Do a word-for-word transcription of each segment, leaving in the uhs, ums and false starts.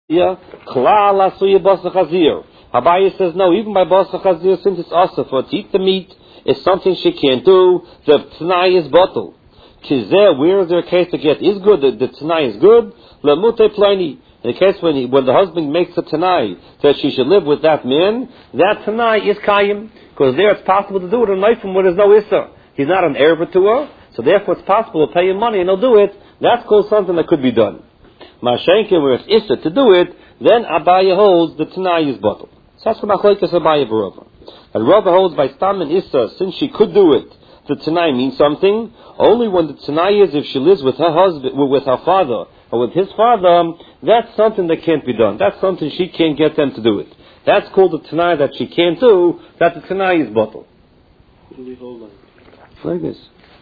Klal asuya basa chazir. Abaye says no, even by basa chazir, since it's also for to eat the meat, it's something she can't do. The t'nai is bottle. Kizeh, where is there a case to get is good? The, the t'nai is good. Lamute plani. In the case when he, when the husband makes a t'nai that she should live with that man, that t'nai is kayim, because there it's possible to do it in life from where there's no issa. He's not an heir to her, so therefore it's possible to pay him money and he'll do it. That's called something that could be done. Mashenke, where it's issa to do it, then Abaye holds the t'nai is bottle. So that's what Machlokes Abaye v'Rava. And Rava holds by Stam and Issa, since she could do it, the t'nai means something. Only when the t'nai is if she lives with her husband, with her father, or with his father, that's something that can't be done. That's something she can't get them to do it. That's called the t'nai that she can't do, that the t'nai is bottle. What do we hold on? Like this.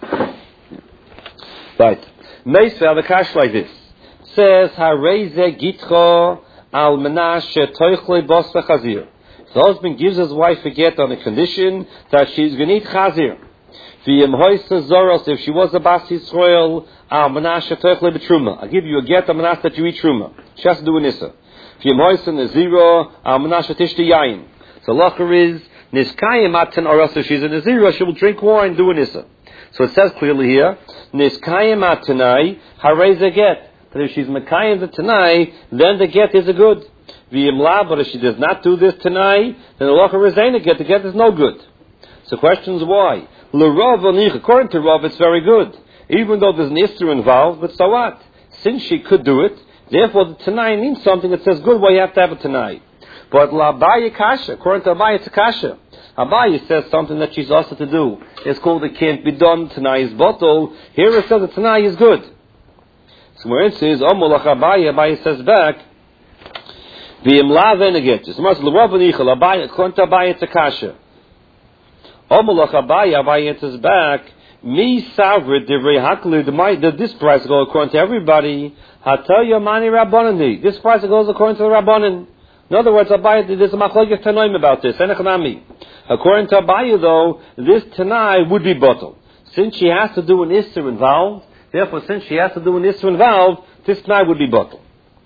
Right. Meisvel, the kash like this. Says, Hareze gitcho al menashe toichle bos chazir. The husband gives his wife a get on the condition that she's going to eat chazir. V'yem hoyse zoros, if she was a bas Yisrael, al menashe toichle betruma. I'll give you a get on menashe that you eat truma. She has to do an issa. V'yem hoyse neziro, al menashe tishti yayin. So lacher is, niskayim aten, or else if she's a neziro, she will drink wine, do an issa. So it says clearly here, niskayim atenai, hareze get. That if she's Mekayim the Tanai, then the get is a good. V'yimla, but if she does not do this Tanai, then the Locha Rezaina get, the get is no good. So questions why? L'Rav Anich, according to Rav, it's very good. Even though there's an Isser involved, but so what? Since she could do it, therefore the Tanai means something that says good, well you have to have a Tanai. But L'Abaye Kasha, according to Abaye, it's a Kasha. Abaye says something that she's also to do. It's called it can't be done, Tanai is bottle. Here it says the Tanai is good. So where it says, Omolach Abaye, Abaye says back, V'yimla v'neget. So much l'Rav Anichel, Abaye, according to Abaye, it's a kasha. Omolach Abaye, Abaye says back, Mi savrit divrei hakli, the this price goes according to everybody, Hatel Yomani Rabbanani. This price goes according to the Rabbanan. In other words, Abaye, there's a machlokes tanoim about this. Enechanami. According to Abaye, though, this tanai would be bottle. Since she has to do an isser involved, therefore, since she has to do an issue involved, this t'nai would be bottle.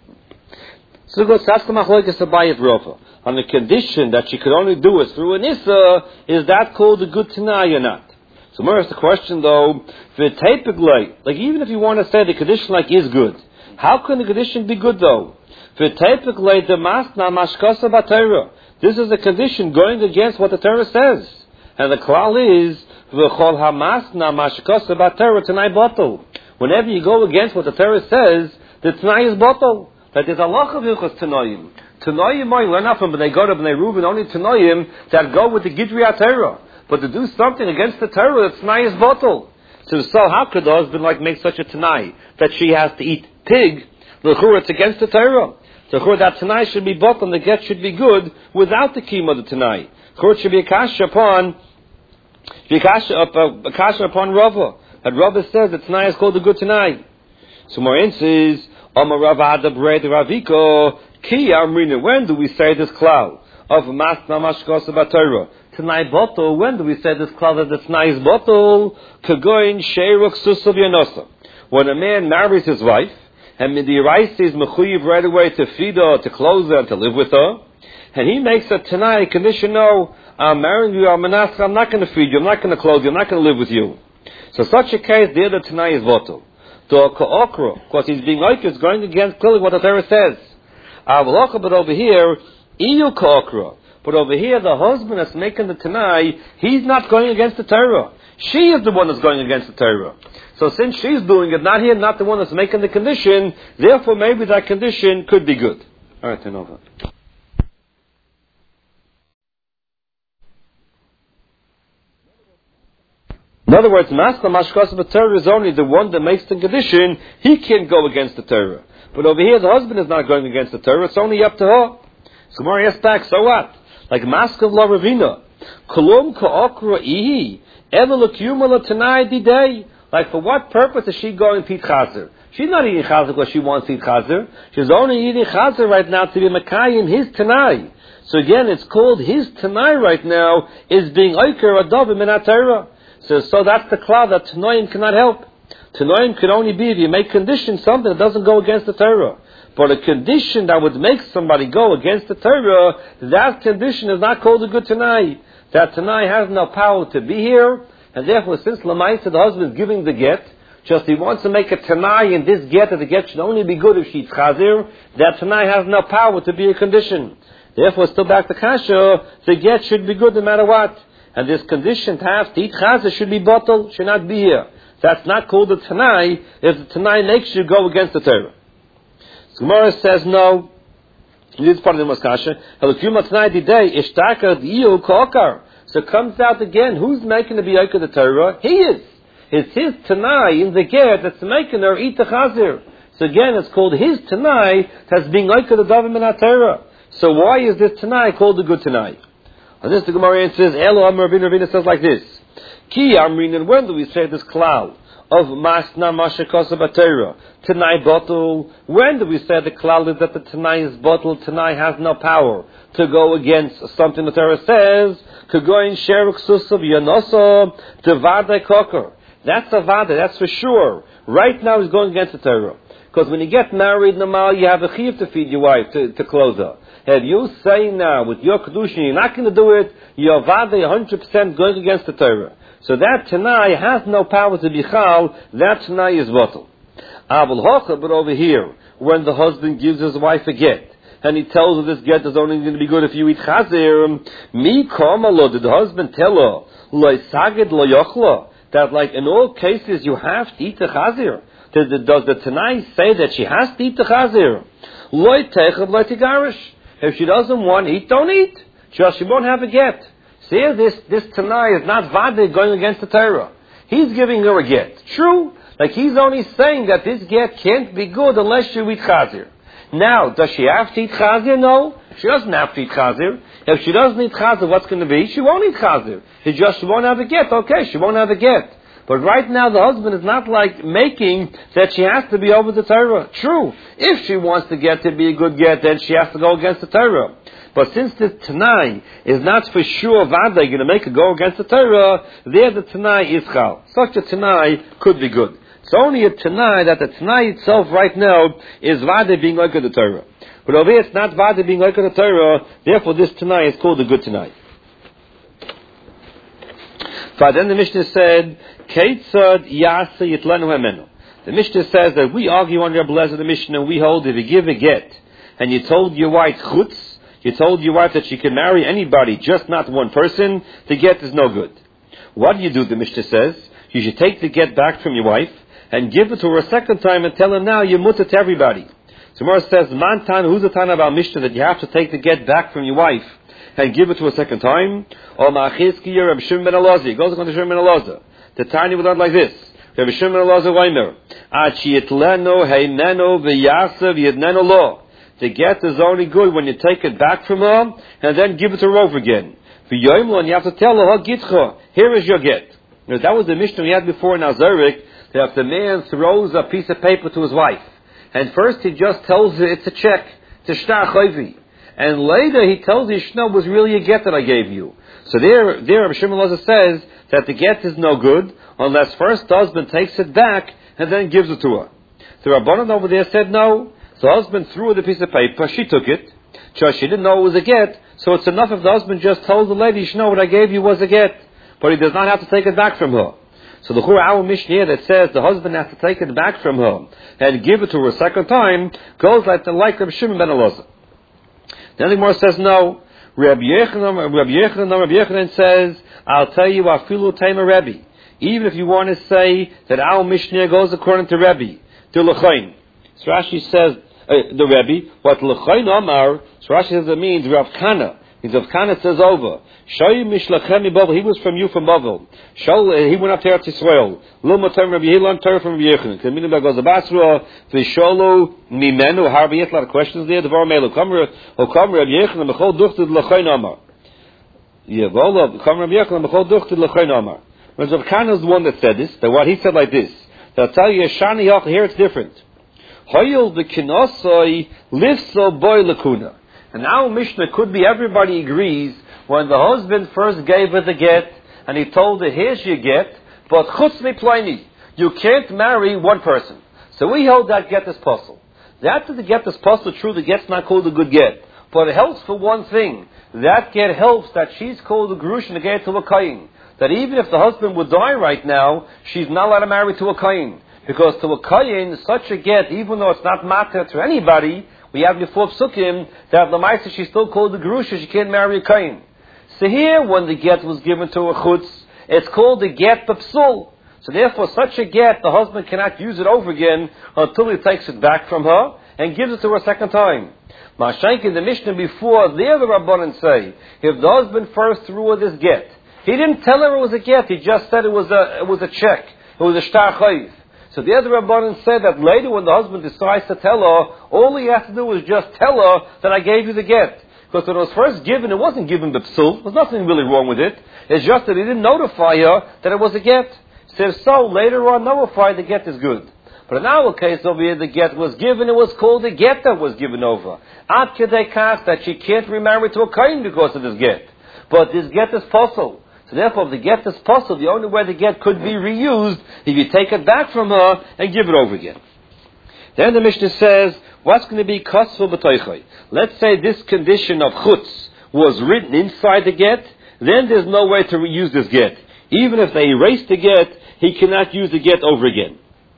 So goes that's the machlokes Abaye v'Rava. On the condition that she could only do it through an issa, is that called a good t'nai or not? So more is the question though, v'teipiglei, like even if you want to say the condition like is good, how can the condition be good though? V'teipiglei demasna mashkasa b'Torah. This is a condition going against what the Torah says. And the klal is, v'chol hamasna mashkasa b'Torah t'nai bottle. Whenever you go against what the Torah says, the t'nai is bottle. That there's a lot of hilchos t'noim. T'noim might learn out from Bnei Gad, Bnei Reuben, only t'noim that go with the Gidri HaTorah. But to do something against the Torah, the t'nai is bottle. So, so how could the husband like make such a t'nai that she has to eat pig? L'chur, it's against the Torah. So l'chur, that t'nai should be bottle and the get should be good without the kima of the t'nai. L'chur, it should be a kasha upon, be a kasha, a, a kasha upon Rava. And Rava says that t'nai is called a good t'nai. So Morin says, Omar Ravada Bred Raviko, Ki Amrina, when do we say this cloud of Masna Mashkos Batorah? T'nai bottle, when do we say this cloud that the t'nai is bottle? Kagoin Sheiruk Susav Yanosa. When a man marries his wife, and the Rais is Mechuyiv right away to feed her, to clothe her, to live with her, and he makes a t'nai condition, no, I'm marrying you, I'm Manasseh, I'm not going to feed you, I'm not going to clothe you, I'm not going to live with you. So such a case, there the t'nai is bottle. Because he's being like it's going against clearly what the Torah says. But over here, iyu ka'okra. But over here, the husband that's making the t'nai, he's not going against the Torah. She is the one that's going against the Torah. So since she's doing it, not here, not the one that's making the condition, therefore maybe that condition could be good. All right, turn over. In other words, Masna Mashkas B'Torah is only the one that makes the condition, he can't go against the Torah. But over here, the husband is not going against the Torah, it's only up to her. So Mari asks back, so what? Like Maskav La Ravina, Kolum Ka'okra Ihi, Evelakuma La Tanai Didei. Like for what purpose is she going to eat Chazer? She's not eating Chazer because she wants to eat Chazer. She's only eating Chazer right now to be Makayim his Tanai. So again, it's called his Tanai right now, is being Oiker Adovim in HaTorah. So, so that's the cloud that Tanoim cannot help. Tanoim can only be if you make conditions something that doesn't go against the Torah. But a condition that would make somebody go against the Torah, that condition is not called a good Tanai. That Tanai has no power to be here, and therefore, since Lamaisa, the husband is giving the get, just he wants to make a Tanai in this get, that the get should only be good if she's Chazir, that Tanai has no power to be a condition. Therefore, still back to Kasha, the get should be good no matter what. And this condition to have to eat Chazir should be bottled, should not be here. That's not called a Tanai if the Tanai makes you go against the Torah. So Gemara says no. This is part of the Maskasha. So it comes out again, who's making the B'yayka the Torah? He is. It's his Tanai in the Ger that's making her eat the Chazir. So again, it's called his Tanai that's being like the Davim in Torah. So why is this Tanai called a good Tanai? And this the Gemara says, Elo Amar Rabbeinu Rabbeinu says like this. Ki Amrin, and when do we say this cloud of Masna Masha Kosa B'Torah, Tanai bottle? When do we say the cloud is that the Tanai is bottled? Tanai has no power to go against something the Torah says. Kagoin Sheruk Susav Yanosa Devadai Koker. That's a vada, that's for sure. Right now he's going against the Torah. Because when you get married, normal, you have a chiv to feed your wife, to, to clothe her. If you say now, with your kedushin, you're not going to do it, your vada, one hundred percent going against the Torah. So that Tanai has no power to be chal, that Tanai is bottled. Abul Hocha, but over here, when the husband gives his wife a get, and he tells her this get is only going to be good if you eat chazir, mi kamalo, did the husband tell her, lo saged lo yochla, that like in all cases you have to eat the chazir? Does the, does the Tanai say that she has to eat the chazir? Lo teichav lo tigarish. If she doesn't want to eat, don't eat. Just she won't have a get. See, this, this Tanai is not vade going against the Torah. He's giving her a get. True. Like he's only saying that this get can't be good unless you eat chazir. Now, does she have to eat chazir? No. She doesn't have to eat chazir. If she doesn't eat chazir, what's going to be? She won't eat chazir. It's just she won't have a get. Okay, she won't have a get. But right now the husband is not like making that she has to be over the Torah. True. If she wants to get to be a good get, then she has to go against the Torah. But since the Tanai is not for sure Vada going to make her go against the Torah, there the Tanai is chal. Such a Tanai could be good. It's only a Tanai that the Tanai itself right now is Vada being like the Torah. But over here it's not Vada being like the Torah, therefore this Tanai is called a good Tanai. But then the Mishnah said, Keitzad Yasa Yitlanu Hamenu. The Mishnah says that we argue on your blessed the Mishnah, and we hold if you give a get, and you told your wife chutz, you told your wife that she can marry anybody, just not one person, the get is no good. What do you do, the Mishnah says? You should take the get back from your wife, and give it to her a second time, and tell her now you're mutter to everybody. So Gemara says, Mantan, who's the Tana about Mishnah that you have to take the get back from your wife, and give it to a second time? Or Ma'achizki Reb Shimon ben Elazar. He goes on to Shimon ben Elazar. The Tanya would learn like this. Reb Shimon ben Elazar Weimer. Achi yitleno heimeno v'yasav yidneno lo. The get is only good when you take it back from her, and then give it to her over again. V'yoimlo, and you have to tell her, gitcha, here is your get. Now, that was the Mishnah we had before in Azarik, that if the man throws a piece of paper to his wife, and first he just tells her it's a check, it's a shtar chayvi. And later he tells you, no, it was really a get that I gave you. So there, there Rabbi Shimon Elazar says that the get is no good unless first the husband takes it back and then gives it to her. The Rabbanan over there said no. The husband threw her the piece of paper, she took it. Just she didn't know it was a get, so it's enough if the husband just tells the lady, you know what I gave you was a get. But he does not have to take it back from her. So the Chur our Mishnah here that says the husband has to take it back from her and give it to her a second time goes like the like Rabbi Shimon ben Elazar. Then the Gemara says no. Rabbi Yechanan, Rabbi Yechanan, Rabbi Yechanan says, I'll tell you, afilu tema Rabbi. Even if you want to say that our Mishnah goes according to Rabbi, to L'chain. So Rashi says, uh, the Rabbi, what L'chain Amar, so Rashi says it means Rav Kana. Means Rav Kana says over. Shoyu mishlachem Bavel. He was from you from Bavel. Shol, he went up to Eretz Yisrael. Lo matam Rabbi Yechanan, Torah from Rabbi Yechanan. Kamina goes to Basra. V'sholo mimenu. Harbi yet a lot of questions there. The Var Meilu. Kamer, O Kamer Rabbi Yechanan. B'chol duchted L'chain Amar. Yeah, V'olo Kamer Rabbi Yechanan. B'chol duchted L'chain Amar. When Rav Kana is the one that said this, that what he said like this. They'll tell you, Shani Yach. Here it's different. Hoyel v'kinosoi lifso boy lakuna. And now Mishnah could be everybody agrees when the husband first gave her the get and he told her, here's your get, but chutz mi pliny, you can't marry one person. So we hold that get as possible. That's if the get is possible, true, the get's not called a good get. But it helps for one thing. That get helps that she's called a Gerushin to get to a Kayin. That even if the husband would die right now, she's not allowed to marry to a Kayin. Because to a Kayin, such a get, even though it's not matter to anybody, we have before Psukim, that the Maisa, she's still called a Gerushin, she can't marry a Kayin. So here, when the get was given to a Chutz, it's called a get b'psul. So therefore, such a get, the husband cannot use it over again until he takes it back from her and gives it to her a second time. Mashenk in the Mishnah before, there the Rabbanan say, if the husband first threw her this get, he didn't tell her it was a get, he just said it was a, it was a check, it was a shtar chayiv. So the other Rabbanan said that later when the husband decides to tell her, all he has to do is just tell her that I gave you the get. Because when it was first given, it wasn't given b'psul, there was nothing really wrong with it. It's just that he didn't notify her that it was a get. So, so later on, notify the get is good. But in our case over here, the get was given, it was called a get that was given over. Ad kedei kach, that she can't remarry to a kain because of this get. But this get is possible. So therefore, if the get is possible, the only way the get could be reused, if you take it back from her and give it over again. Then the Mishnah says, what's going to be kasvu b'toichai? Let's say this condition of chutz was written inside the get, then there's no way to reuse this get. Even if they erase the get, he cannot use the get over again.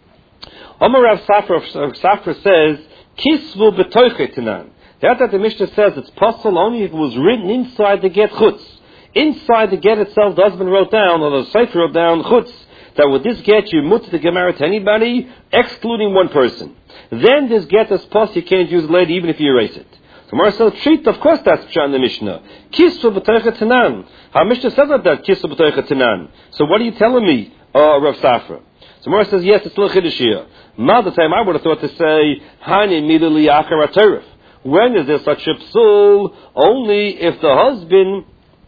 Omar Rav Safra, Safra says, kisvu b'toichai tanan. That that the Mishnah says it's possible only if it was written inside the get chutz. Inside the get itself, the husband wrote down, or the Sefer wrote down chutz, that with this get you mut to get married to anybody, excluding one person. Then this get is possible, you can't use it later even if you erase it. So Mara says, treat, of course that's Pshat in the Mishnah. Kisvu b'toichai tanan. Our Mishnah says that, that kisvu b'toichai tanan. So what are you telling me, uh, Rav Safra? So Mara says, yes, it's still a chiddush here. Now the time I would have thought to say, Hani immediately achar atarif. When is there such a psul? Only if the husband,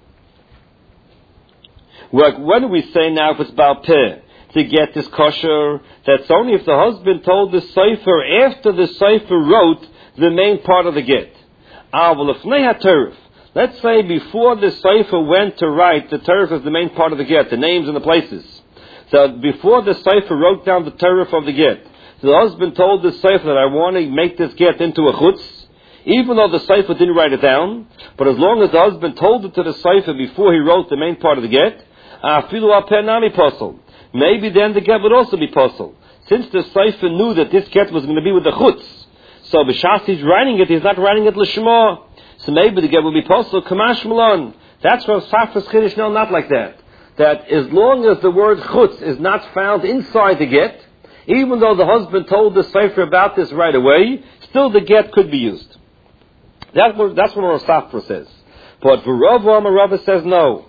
like when do we say now if it's Baal Peh to get this kosher? That's only if the husband told the Sefer after the Sefer wrote the main part of the get. Ah, well, if neha terif. Let's say before the Sefer went to write, the terif is the main part of the get, the names and the places. So before the Sefer wrote down the terif of the get, the husband told the Sefer that I want to make this get into a chutz, even though the Sefer didn't write it down, but as long as the husband told it to the Sefer before he wrote the main part of the get, afilu al peh nami posel. Maybe then the get would also be posel. Since the Sefer knew that this get was going to be with the chutz, so b'shas he's writing it, he's not writing it l'shema. So maybe the get will be posel kamash malon. That's where Safra's chiddush, no, not like that. That as long as the word chutz is not found inside the get, even though the husband told the Sefer about this right away, still the get could be used. That's what, that's what Safra says. But for Rav Amar, Rav says no.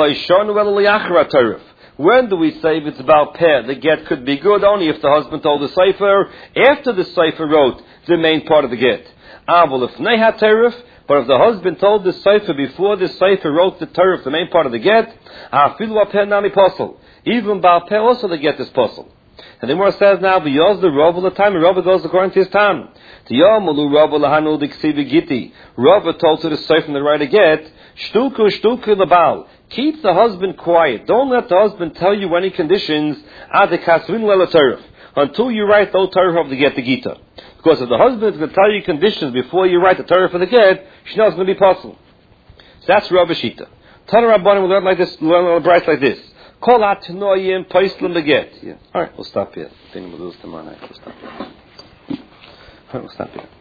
When do we say if it's about peh? The get could be good only if the husband told the Sefer after the Sefer wrote the main part of the get. Aval if neha terif, but if the husband told the Sefer before the Sefer wrote the terif, the main part of the get, afilu al peh nami posel. Even about peh also the get is posel. And the Gemara says now, "V'yoz the Rav the time." Rav goes according to his time. T'yamalu Rav lahanu d'ksivi giti. Rav told to the Sefer the right to get, shtuku shtuku lebal. Keep the husband quiet. Don't let the husband tell you any conditions ad kasvin lela terif until you write the terif of the get the gita. Because if the husband is going to tell you conditions before you write the terif of the get, she knows it's going to be possible. So that's Rav Shita. Tana Rabbanim will learn like this, learn on a bright like this. Kol atnoyim paislim the get. Yeah. All right, we'll stop here. I think we'll do this tomorrow night. We'll stop here. All right, we'll stop here.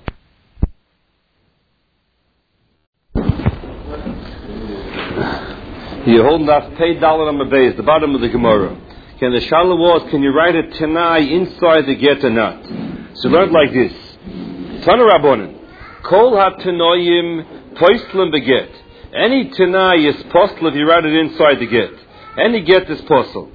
You're holding that paid dollar number base, the bottom of the Gemara. Can the Shalom was, can you write a Tanai inside the get or not? So learn like this. Tana Rabbanan. Kol ha-tanoyim poislim beget. Any Tanai is possible if you write it inside the get. Any get is possible.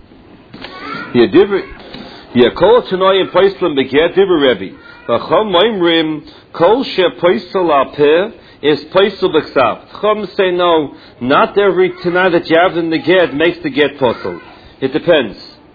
Yeah, kol tanoyim poislim beget, diver Rebbe. V'chom moimrim, kol she poisel al-peh, is paisel b'ksav. Chum say no, not every tanai that you have in the get makes the get paisel. It depends.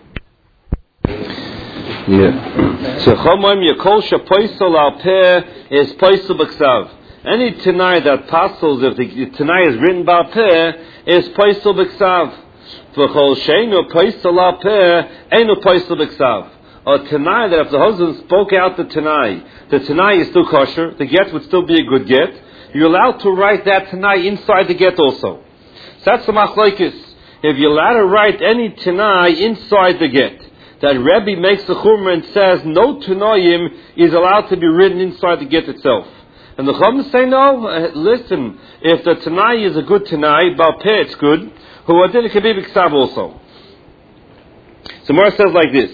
Yeah. So chumim yakol shapaisel al peh is paisel b'ksav. Any tanai that pasels if the tanai is written by peh is paisel b'ksav. V'chol sheinu paisel al peh einu paisel b'ksav. a Tanai that if the husband spoke out the Tanai, the Tanai is still kosher, the get would still be a good get, you're allowed to write that Tanai inside the get also. So that's the machlokes. If you're allowed to write any Tanai inside the get, that Rebbe makes the Chumrah and says no Tanoim is allowed to be written inside the get itself. And the Chum say no, uh, listen, if the Tanai is a good Tanai, Baal Peh it's good, who adin can be b'ksav also. So Mora says like this.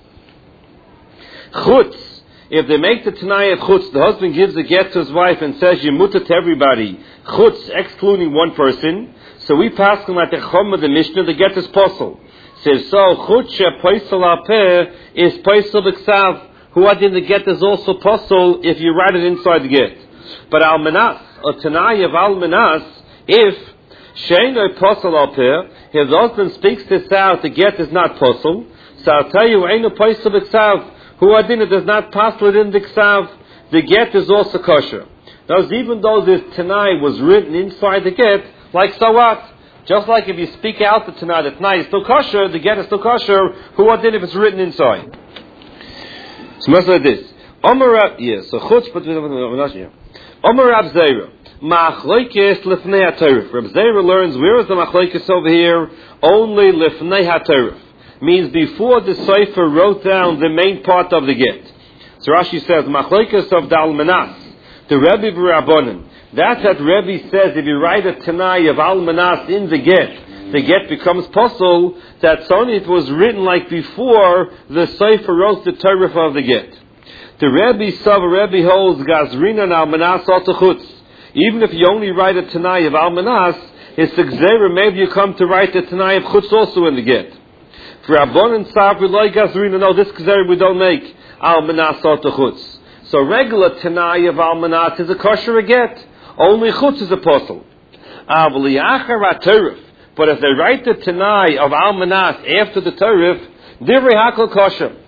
Chutz, if they make the Tanai of Chutz, the husband gives a get to his wife and says you mutter to everybody, Chutz excluding one person, so we pass him like the Chum of the Mishnah, the get is possible. Says so, Chutz Paisal Al Peh is Paisal b'ksav, who adin the get is also possible if you write it inside the get. But Almanas, a Tanai of Almanas, if Sheino Posel Al Peh, his husband speaks this out, the get is not Posel, so I'll tell you, Eino Posel B'Ksav, who adina does not Posel it in the Ksav, the get is also kosher. Now, even though this Tanai was written inside the get, like so what? Just like if you speak out the Tanai, the Tanai is still kosher, the get is still kosher, who adina if it's written inside? So, much like this. Omar, yes, so Chutz, but Omar Rab Zera, Ma'achloikes Lefnei HaTorah. Rab Zera learns, where is the Ma'achloikes over here? Only Lefnei HaTorah. Means before the Sefer wrote down the main part of the get. So Rashi says, Ma'achloikes of the Almanas, the Rebbe B'Rabbanan. That's what Rebbe says, if you write a Tanai of Almanas in the get, the get becomes possible, that's only it was written like before the Sefer wrote the Torah of the get. The Rebbe Sava Rebbe holds Gazrina and Almanas Altachutz. Even if you only write a Tanai of Almanas, it's the Gzera, maybe you come to write a Tanai of Chutz also in the get. For Abbon and Sav, like Gazrina, no, this Gzera we don't make Almanas Altachutz. So regular Tanai of Almanas is a kosher get. Only Chutz is a posel. But if they write the Tanai of Almanas after the Torah, Divrei Hakol kosher.